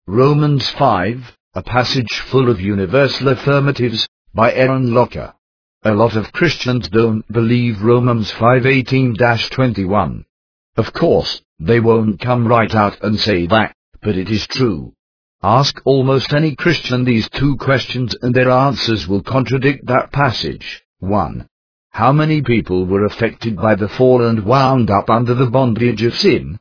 Romans 5, a passage full of universal affirmatives, by Aaron Locker. A lot of Christians don't believe Romans 5:18-21. Of course, they won't come right out and say that, but it is true. Ask almost any Christian these two questions and their answers will contradict that passage. 1. How many people were affected by the fall and wound up under the bondage of sin?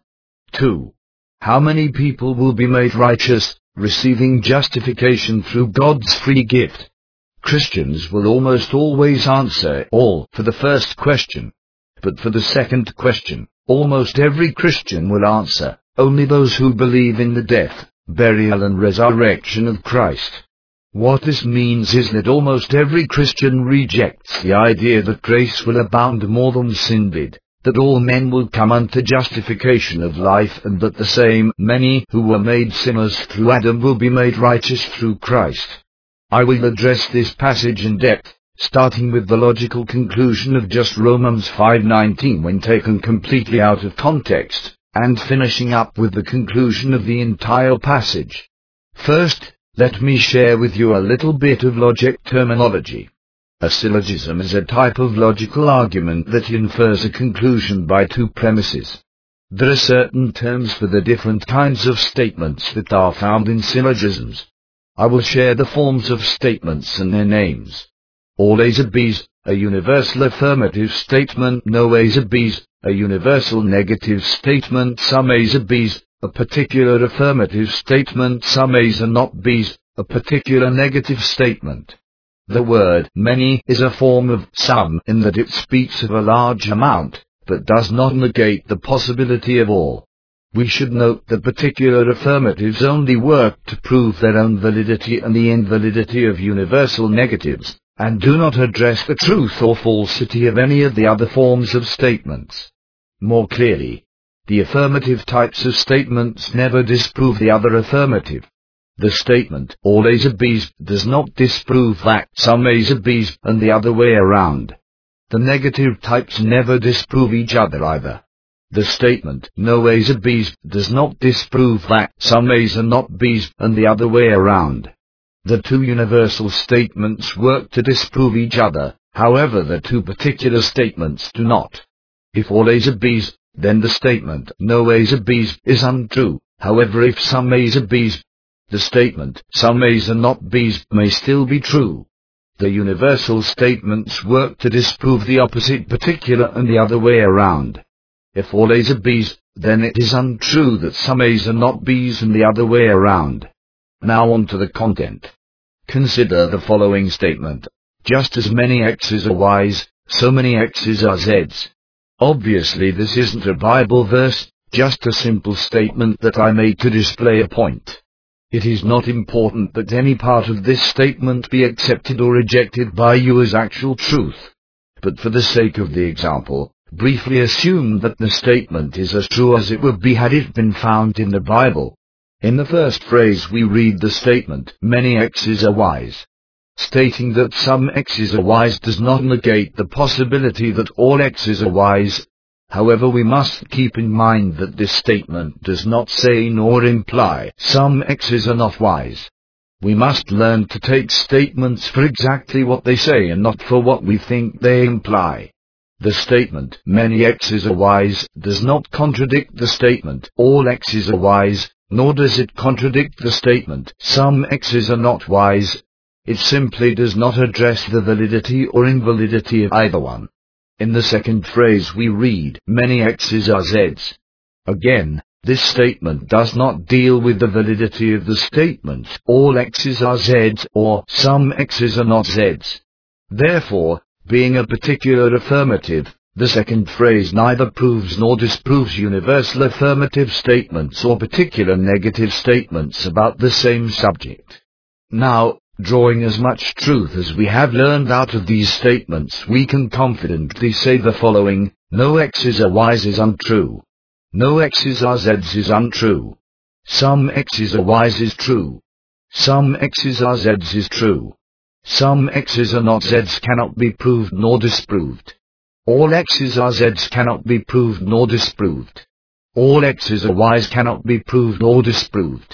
2. How many people will be made righteous, receiving justification through God's free gift? Christians will almost always answer all for the first question. But for the second question, almost every Christian will answer only those who believe in the death, burial and resurrection of Christ. What this means is that almost every Christian rejects the idea that grace will abound more than sin did, that all men will come unto justification of life, and that the same many who were made sinners through Adam will be made righteous through Christ. I will address this passage in depth, starting with the logical conclusion of just Romans 5:19 when taken completely out of context, and finishing up with the conclusion of the entire passage. First, let me share with you a little bit of logic terminology. A syllogism is a type of logical argument that infers a conclusion by two premises. There are certain terms for the different kinds of statements that are found in syllogisms. I will share the forms of statements and their names. All A's are B's, a universal affirmative statement. No A's are B's, a universal negative statement. Some A's are B's, a particular affirmative statement. Some A's are not B's, a particular negative statement. The word many is a form of some in that it speaks of a large amount, but does not negate the possibility of all. We should note that particular affirmatives only work to prove their own validity and the invalidity of universal negatives, and do not address the truth or falsity of any of the other forms of statements. More clearly, the affirmative types of statements never disprove the other affirmative. The statement, all A's are B's, does not disprove that some A's are B's, and the other way around. The negative types never disprove each other either. The statement, no A's are B's, does not disprove that some A's are not B's, and the other way around. The two universal statements work to disprove each other, however the two particular statements do not. If all A's are B's, then the statement, no A's are B's, is untrue. However, if some A's are B's, the statement, some A's are not B's, may still be true. The universal statements work to disprove the opposite particular and the other way around. If all A's are B's, then it is untrue that some A's are not B's and the other way around. Now on to the content. Consider the following statement. Just as many X's are Y's, so many X's are Z's. Obviously this isn't a Bible verse, just a simple statement that I made to display a point. It is not important that any part of this statement be accepted or rejected by you as actual truth. But for the sake of the example, briefly assume that the statement is as true as it would be had it been found in the Bible. In the first phrase we read the statement, many X's are Y's. Stating that some X's are Y's does not negate the possibility that all X's are Y's. However, we must keep in mind that this statement does not say nor imply some X's are not Y's. We must learn to take statements for exactly what they say and not for what we think they imply. The statement, many X's are Y's, does not contradict the statement, all X's are Y's, nor does it contradict the statement, some X's are not Y's. It simply does not address the validity or invalidity of either one. In the second phrase we read, many X's are Z's. Again, this statement does not deal with the validity of the statement, all X's are Z's, or some X's are not Z's. Therefore, being a particular affirmative, the second phrase neither proves nor disproves universal affirmative statements or particular negative statements about the same subject. Now, drawing as much truth as we have learned out of these statements, we can confidently say the following, no X's are Y's is untrue. No X's are Z's is untrue. Some X's are Y's is true. Some X's are Z's is true. Some X's are not Z's cannot be proved nor disproved. All X's are Z's cannot be proved nor disproved. All X's are Y's cannot be proved or disproved.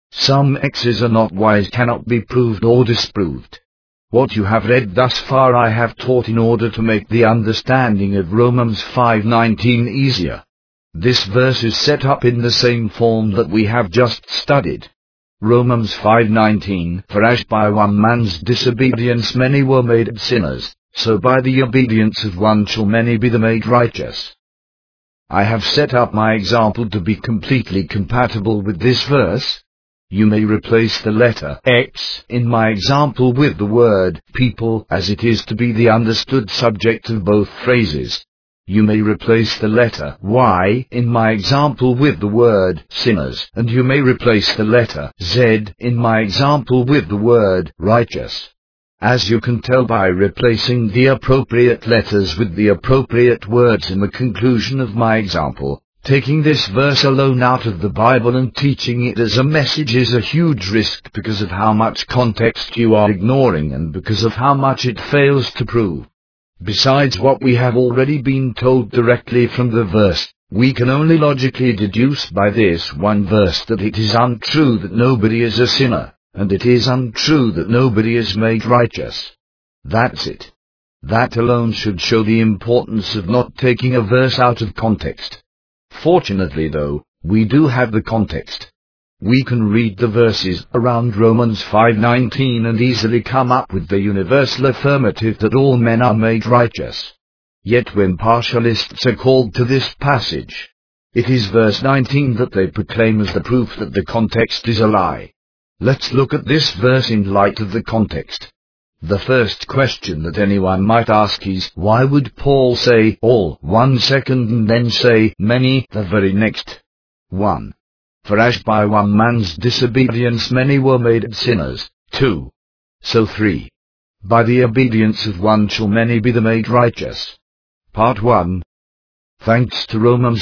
Some X's are not Y's cannot be proved or disproved. What you have read thus far I have taught in order to make the understanding of Romans 5:19 easier. This verse is set up in the same form that we have just studied. Romans 5:19, for as by one man's disobedience many were made sinners, so by the obedience of one shall many be made righteous. I have set up my example to be completely compatible with this verse. You may replace the letter X in my example with the word people, as it is to be the understood subject of both phrases. You may replace the letter Y in my example with the word sinners, and you may replace the letter Z in my example with the word righteous. As you can tell by replacing the appropriate letters with the appropriate words in the conclusion of my example, taking this verse alone out of the Bible and teaching it as a message is a huge risk because of how much context you are ignoring and because of how much it fails to prove. Besides what we have already been told directly from the verse, we can only logically deduce by this one verse that it is untrue that nobody is a sinner, and it is untrue that nobody is made righteous. That's it. That alone should show the importance of not taking a verse out of context. Fortunately though, we do have the context. We can read the verses around Romans 5:19 and easily come up with the universal affirmative that all men are made righteous. Yet when partialists are called to this passage, it is verse 19 that they proclaim as the proof that the context is a lie. Let's look at this verse in light of the context. The first question that anyone might ask is, why would Paul say all 1 second and then say many the very next? 1. For as by one man's disobedience many were made sinners. 2. So 3. By the obedience of one shall many be made righteous. Part 1. Thanks to Romans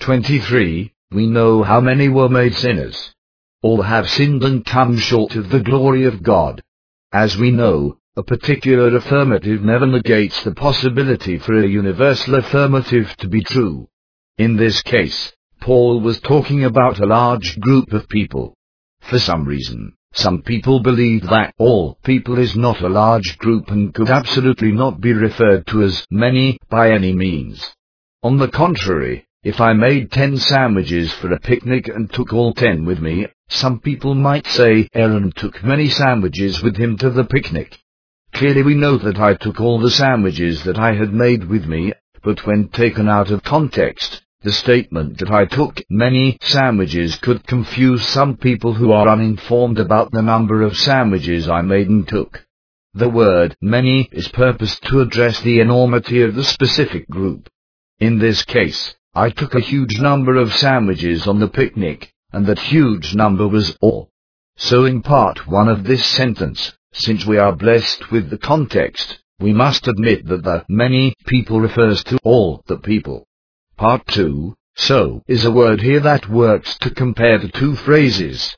3:23, we know how many were made sinners. All have sinned and come short of the glory of God. As we know, a particular affirmative never negates the possibility for a universal affirmative to be true. In this case, Paul was talking about a large group of people. For some reason, some people believe that all people is not a large group and could absolutely not be referred to as many by any means. On the contrary, if I made 10 sandwiches for a picnic and took all 10 with me, some people might say Aaron took many sandwiches with him to the picnic. Clearly we know that I took all the sandwiches that I had made with me, but when taken out of context, the statement that I took many sandwiches could confuse some people who are uninformed about the number of sandwiches I made and took. The word many is purposed to address the enormity of the specific group. In this case, I took a huge number of sandwiches on the picnic, and that huge number was all. So in part 1 of this sentence, since we are blessed with the context, we must admit that the many people refers to all the people. Part 2, so, is a word here that works to compare the two phrases.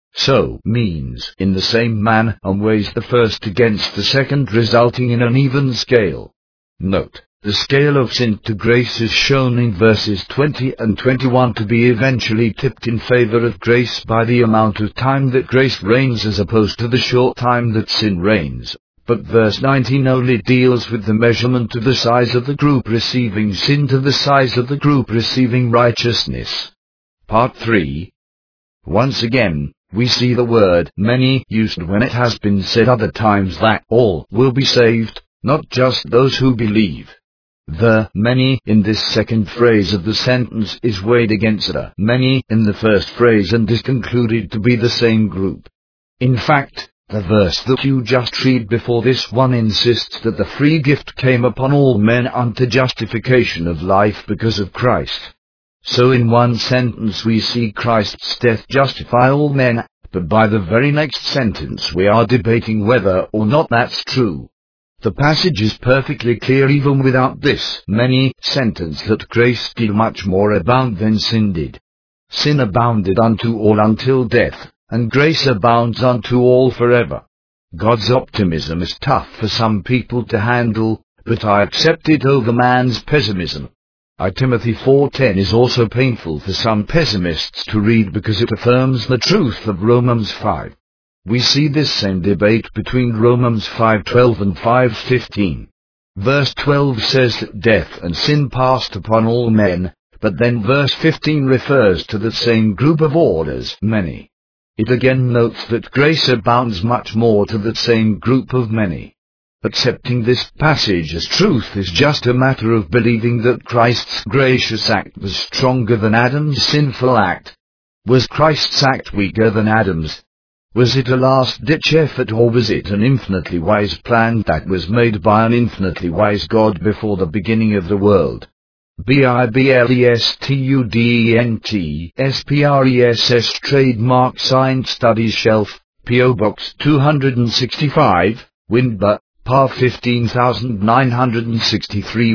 So means in the same manner and weighs the first against the second, resulting in an even scale. Note, the scale of sin to grace is shown in verses 20 and 21 to be eventually tipped in favor of grace by the amount of time that grace reigns as opposed to the short time that sin reigns. But verse 19 only deals with the measurement of the size of the group receiving sin to the size of the group receiving righteousness. Part 3. Once again, we see the word many used when it has been said other times that all will be saved, not just those who believe. The many in this second phrase of the sentence is weighed against the many in the first phrase and is concluded to be the same group. In fact, the verse that you just read before this one insists that the free gift came upon all men unto justification of life because of Christ. So in one sentence we see Christ's death justify all men, but by the very next sentence we are debating whether or not that's true. The passage is perfectly clear even without this many sentence that grace did much more abound than sin did. Sin abounded unto all until death, and grace abounds unto all forever. God's optimism is tough for some people to handle, but I accept it over man's pessimism. I Timothy 4:10 is also painful for some pessimists to read because it affirms the truth of Romans 5. We see this same debate between Romans 5:12 and 5:15. Verse 12 says that death and sin passed upon all men, but then verse 15 refers to the same group of all as many. It again notes that grace abounds much more to the same group of many. Accepting this passage as truth is just a matter of believing that Christ's gracious act was stronger than Adam's sinful act. Was Christ's act weaker than Adam's? Was it a last-ditch effort, or was it an infinitely wise plan that was made by an infinitely wise God before the beginning of the world? BIBLESTUDENTSPRESS Trademark Signed Studies Shelf, P.O. Box 265, Windber, PAR 15963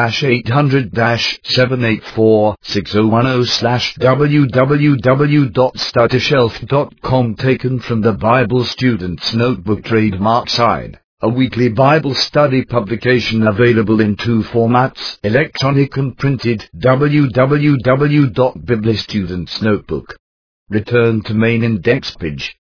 1-800-784-6010/www.studyshelf.com. Taken from the Bible Student's Notebook, trademark signed. A weekly Bible study publication available in two formats, electronic and printed. www.biblestudentsnotebook. Return to main index page.